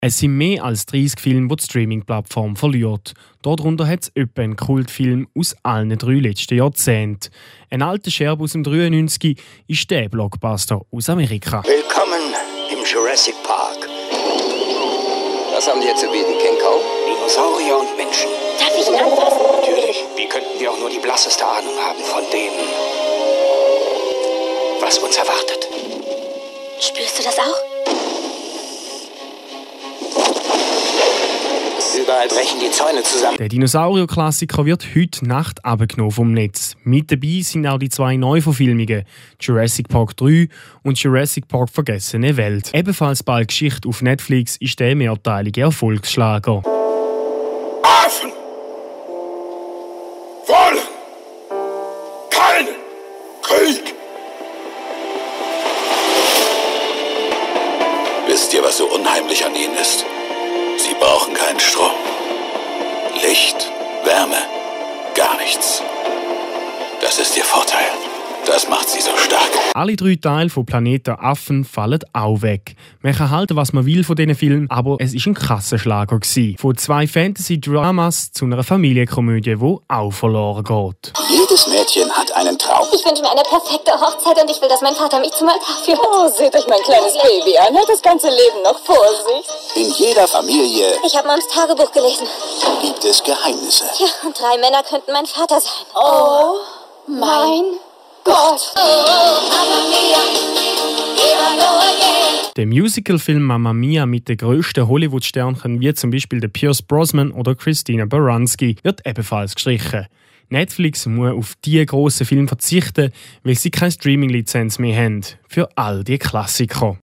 Es sind mehr als 30 Filme, die die Streaming-Plattform verliert. Darunter hat es etwa einen Kultfilm aus allen 3 letzten Jahrzehnten. Ein alter Scherb aus dem 93 ist der Blockbuster aus Amerika. Willkommen im Jurassic Park. Was haben die hier zu bieten, King Kong? Dinosaurier und Menschen. Darf ich ihn anfassen? Natürlich. Wie könnten wir auch nur die blasseste Ahnung haben von dem, was uns erwartet? Spürst du das auch? Überall brechen die Zäune zusammen. Der Dinosaurier-Klassiker wird heute Nacht abgenommen vom Netz. Mit dabei sind auch die 2 Neuverfilmungen, Jurassic Park 3 und Jurassic Park Vergessene Welt. Ebenfalls bald Geschichte auf Netflix ist der mehrteilige Erfolgsschlager. Affen wollen keinen Krieg. Wisst ihr, was so unheimlich an ihnen ist? Sie brauchen keinen Strom, Licht, Wärme, gar nichts. Das ist ihr Vorteil. Das macht sie so stark. Alle 3 Teile von Planeten Affen fallen auch weg. Man kann halten, was man will von diesen Filmen, aber es war ein Kassenschlager. Von 2 Fantasy-Dramas zu einer Familienkomödie, die auch verloren geht. Jedes Mädchen hat einen Traum. Ich wünsche mir eine perfekte Hochzeit und ich will, dass mein Vater mich zum Altar führt. Oh, seht euch mein kleines Baby an. Hat das ganze Leben noch vor sich. In jeder Familie Ich habe Moms Tagebuch gelesen. gibt es Geheimnisse. Tja, und 3 Männer könnten mein Vater sein. Oh, mein Gott. Der Musicalfilm Mamma Mia mit den grössten Hollywood-Sternchen wie zum Beispiel der Pierce Brosnan oder Christina Baranski wird ebenfalls gestrichen. Netflix muss auf diese grossen Filme verzichten, weil sie keine Streaming-Lizenz mehr haben für all die Klassiker.